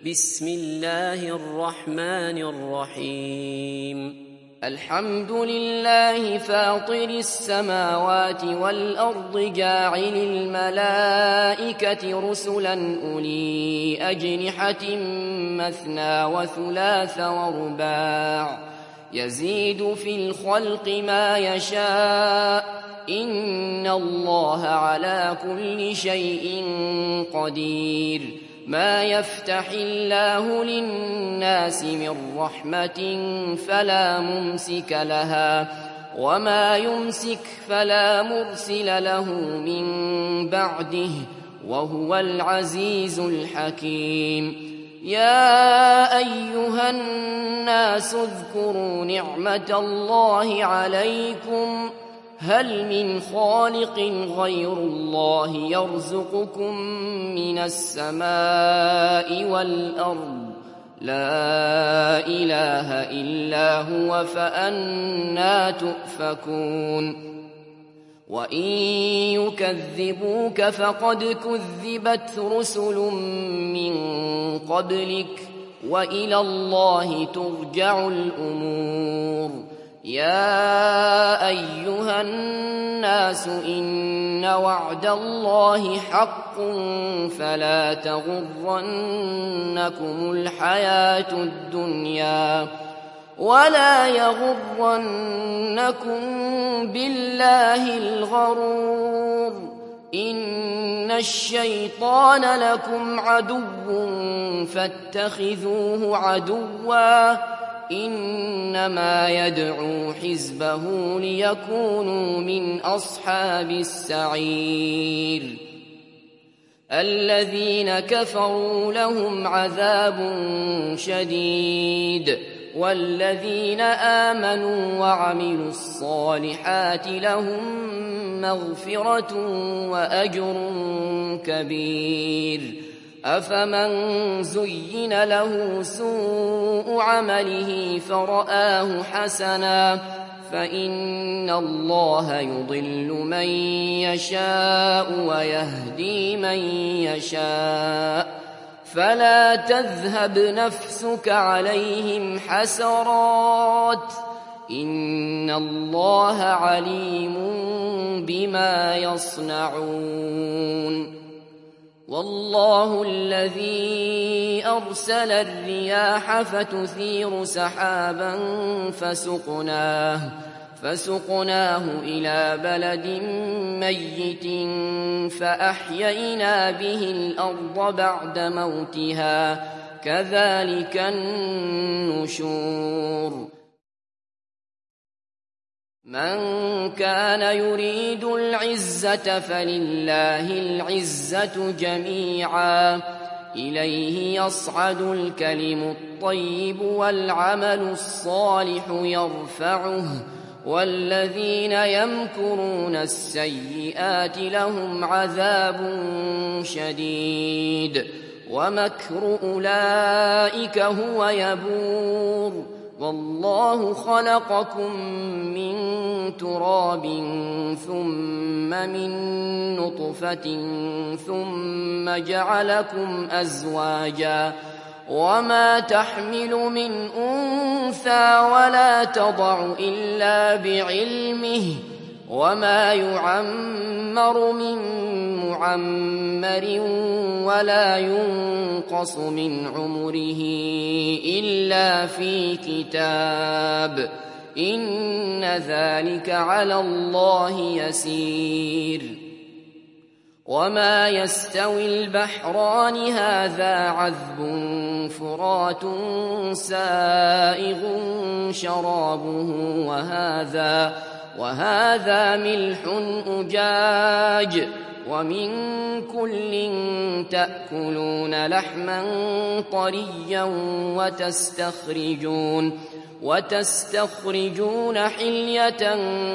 بسم الله الرحمن الرحيم الحمد لله فاطر السماوات والأرض جاعل الملائكة رسلا أولي أجنحة مثنى وثلاث ورباع يزيد في الخلق ما يشاء إن الله على كل شيء قدير ما يفتح الله للناس من رحمة فلا ممسك لها وما يمسك فلا مرسل له من بعده وهو العزيز الحكيم يا أيها الناس اذكروا نعمة الله عليكم هل من خالق غير الله يرزقكم من السماء والأرض لا إله إلا هو فأنى تؤفكون وإن يكذبوك فقد كذبت رسل من قبلك وإلى الله ترجع الأمور يا أيها الناس إن وعد الله حق فلا تغرنكم الحياة الدنيا ولا يغرنكم بالله الغرور إن الشيطان لكم عدو فاتخذوه عدوا إنما يدعو حزبه ليكونوا من أصحاب السعير الذين كفروا لهم عذاب شديد والذين آمنوا وعملوا الصالحات لهم مغفرة وأجر كبير أفمن زين له سوء عمله فرآه حسنا فإن الله يضل من يشاء ويهدي من يشاء فلا تذهب نفسك عليهم حسرات إن الله عليم بما يصنعون والله الذي أرسل الرياح فتثير سحابا فسقناه إلى بلد ميت فأحيينا به الأرض بعد موتها كذلك النشور من كان يريد العزة فلله العزة جميعا إليه يصعد الكلم الطيب والعمل الصالح يرفعه والذين يمكرون السيئات لهم عذاب شديد ومكر أولئك هو يبور والله خلقكم من تراب ثم من نطفة ثم جعلكم أزواجا وما تحمل من أنثى ولا تضع إلا بعلمه وما يعمر من معمر ولا ينقص من عمره إلا في كتاب إن ذلك على الله يسير وما يستوي البحران هذا عذب فرات سائغ شرابه وهذا ملح أجاج ومن كل تأكلون لحما طريا وتستخرجون حلية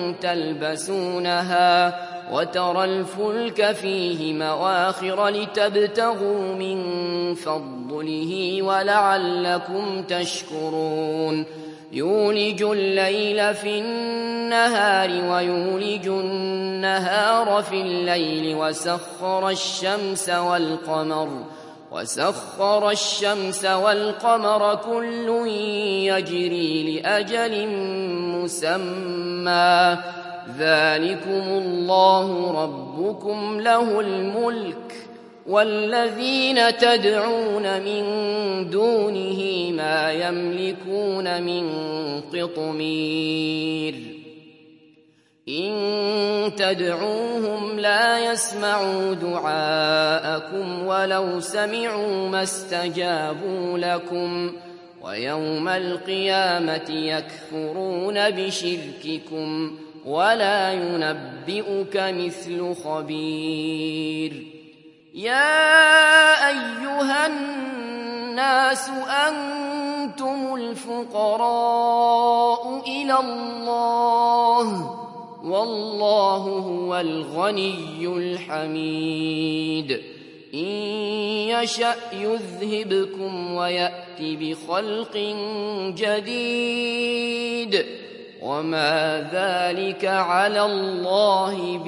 تلبسونها وترى الفلك فيه مواخر لتبتغوا من فضله ولعلكم تشكرون يولج الليل في النهار ويولج النهار في الليل وسخر الشمس والقمر وسخر الشمس والقمر كل يجري لأجل مسمى ذلكم الله ربكم له الملك والذين تدعون من دونه ما يملكون من قطمير إن تدعوهم لا يسمعوا دعاءكم ولو سمعوا ما استجابوا لكم ويوم القيامة يكفرون بشرككم ولا ينبئك مثل خبير يا أيها الناس أنتم الفقراء إلى الله والله هو الغني الحميد إن يشأ يذهبكم ويأت بخلق جديد وما ذلك على الله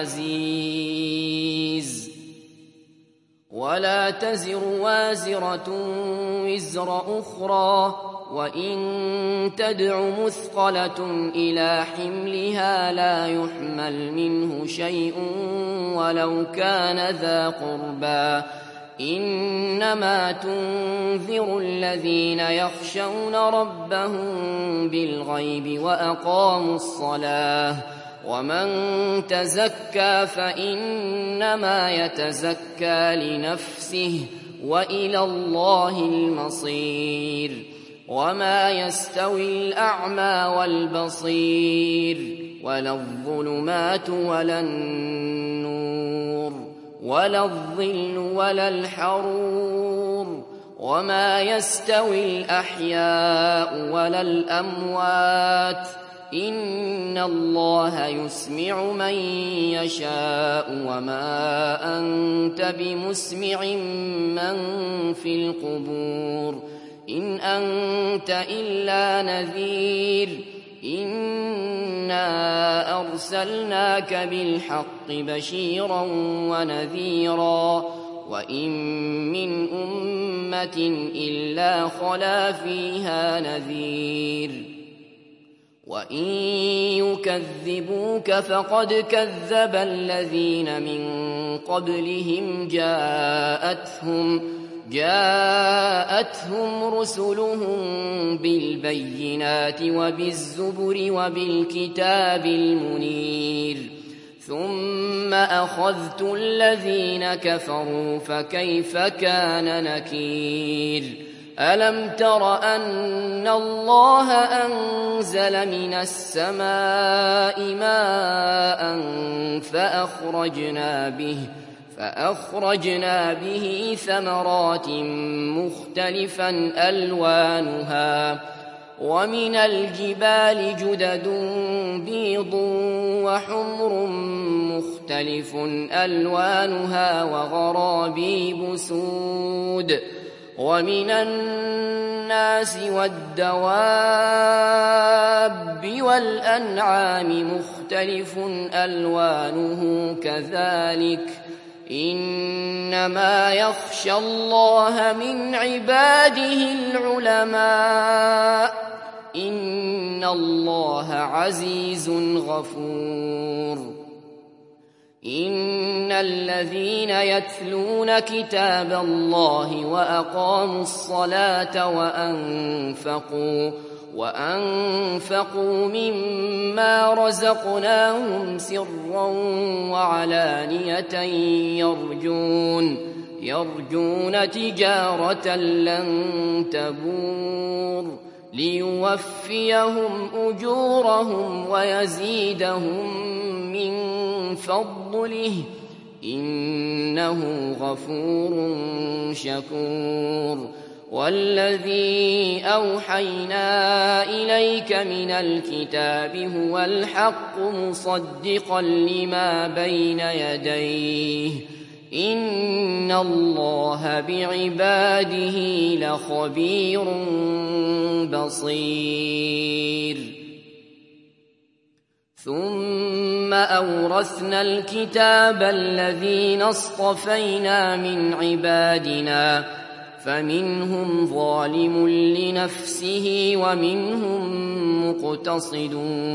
بعزيز ولا تزر وازرة وزر أخرى وإن تدع مثقلة إلى حملها لا يحمل منه شيء ولو كان ذا قربى إنما تنذر الذين يخشون ربهم بالغيب وأقاموا الصلاة ومن تزكى فإنما يتزكى لنفسه وإلى الله المصير وما يستوي الأعمى والبصير ولا الظلمات ولا النور ولا الظل ولا الحرور وما يستوي الأحياء ولا الأموات إن الله يسمع من يشاء وما أنت بمسمع من في القبور إن أنت إلا نذير إنا أرسلناك بالحق بشيرا ونذيرا وإن من أمة إلا خلا فيها نذير وإن يكذبوك فقد كذب الذين من قبلهم جاءتهم رسلهم بالبينات وبالزبر وبالكتاب المنير ثم أخذت الذين كفروا فكيف كان نكير ألم تر أن الله أنزل من السماء ماء فأخرجنا به ثمرات مختلفا ألوانها ومن الجبال جدد بيض وحمر مختلف ألوانها وغرابيب سود ومن الناس والدواب والأنعام مختلف ألوانه كذلك إنما يخشى الله من عباده العلماء إن الله عزيز غفور إن الذين يتلون كتاب الله وأقاموا الصلاة وأنفقوا مما رزقناهم سرا وعلانية يرجون تجارة لن تبور ليوفيهم أجورهم ويزيدهم من فضله إنه غفور شكور والذي أوحينا إليك من الكتاب هو الحق مصدقا لما بين يديه إن الله بعباده لخبير بصير ثم أورثنا الكتاب الذين اصطفينا من عبادنا فمنهم ظالم لنفسه ومنهم مقتصد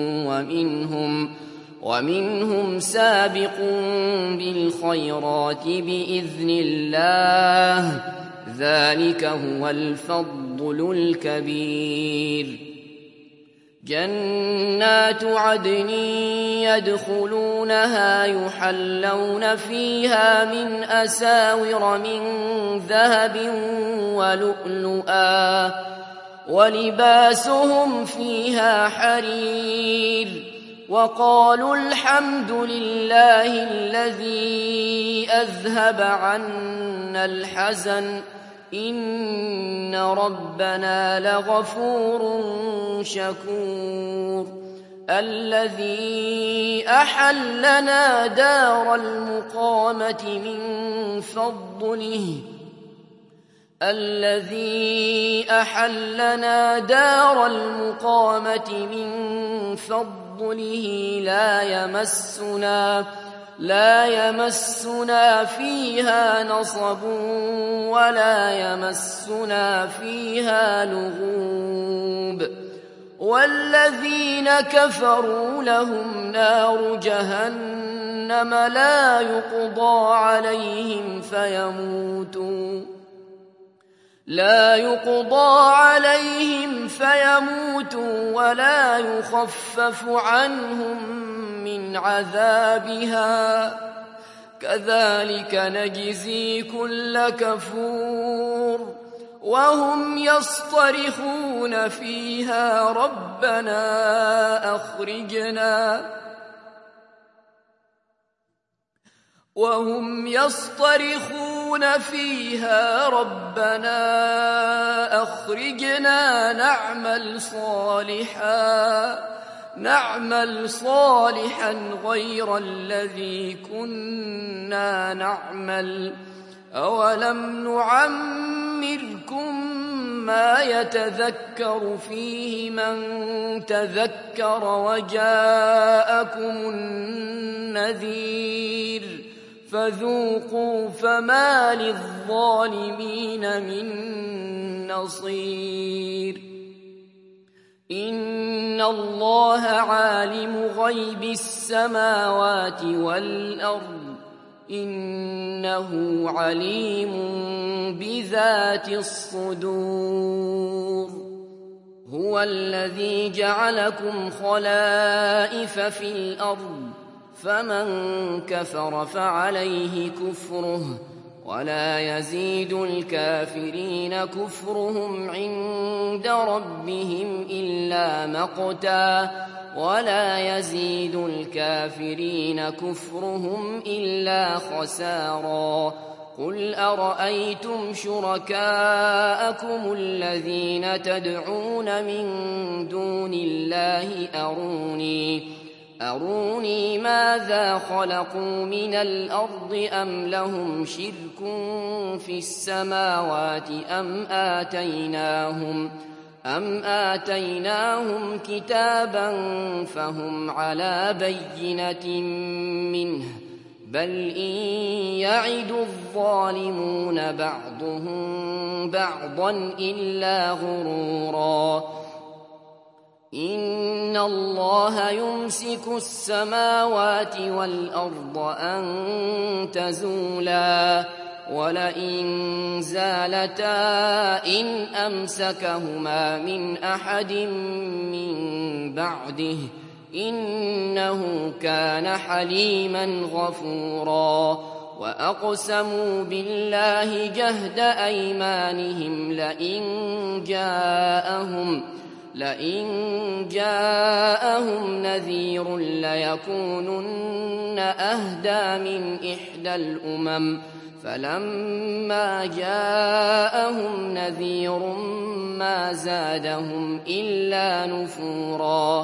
ومنهم سابق بالخيرات بإذن الله ذلك هو الفضل الكبير. جنات عدن يدخلونها يحلون فيها من أساور من ذهب ولؤلؤا ولباسهم فيها حرير وقالوا الحمد لله الذي أذهب عنا الحزن إن ربنا لغفور شكور. الذي أحلنا دار المقامة من فضله لا يمسنا فيها نصب ولا يمسنا فيها لغوب. والذين كفروا لهم نار جهنم لا يقضى عليهم فيموتوا ولا يخفف عنهم من عذابها كذلك نجزي كل كفور. وهم يصطرخون فيها ربنا أخرجنا نعمل صالحا غير الذي كنا نعمل أولم نعمركم ما يتذكر فيه من تذكر وجاءكم النذير فذوقوا فما للظالمين من نصير. إن الله عالم غيب السماوات والأرض إنه عليم بذات الصدور. هو الذي جعلكم خلائف في الأرض فمن كفر فعليه كفره ولا يزيد الكافرين كفرهم عند ربهم إلا مقتا ولا يزيد الكافرين كفرهم إلا خسارا. قل أرأيتم شركاءكم الذين تدعون من دون الله أروني ماذا خلقوا من الأرض أم لهم شرك في السماوات أم آتيناهم كتابا فهم على بينة منه بل إن يعد الظالمون بعضهم بعضا إلا غرورا. إن الله يمسك السماوات والأرض أن تزولا ولئن زالتا إن أمسكهما من أحد من بعده إنه كان حليما غفورا. وأقسموا بالله جهد أيمانهم لئن جاءهم نذير ليكونن أهدى من إحدى الأمم فلما جاءهم نذير ما زادهم إلا نفورا.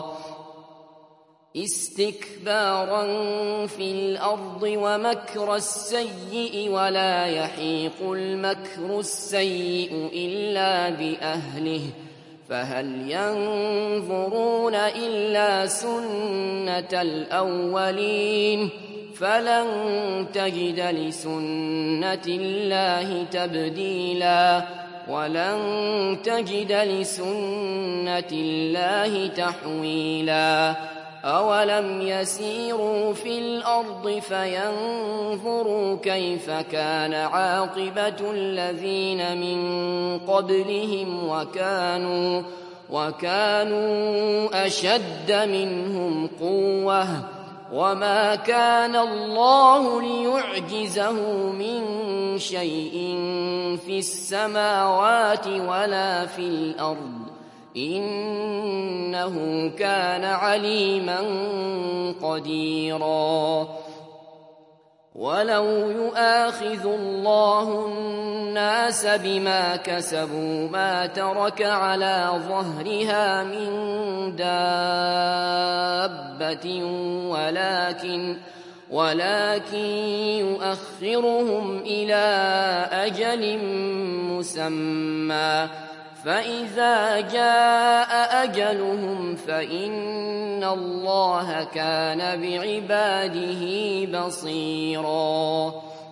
استكبارا في الأرض ومكر السيء ولا يحيق المكر السيء إلا بأهله فهل ينظرون إلا سنة الأولين فلن تجد لسنة الله تبديلا ولن تجد لسنة الله تحويلا أولم يسيروا في الأرض فينظروا كيف كان عاقبة الذين من قبلهم وكانوا أشد منهم قوة وما كان الله ليعجزه من شيء في السماوات ولا في الأرض إنه كان عليما قديرا ولو يؤاخذ الله الناس بما كسبوا ما ترك على ظهرها من دابة ولكن يؤخرهم إلى أجل مسمى فإذا جاء أجلهم فإن الله كان بعباده بصيرا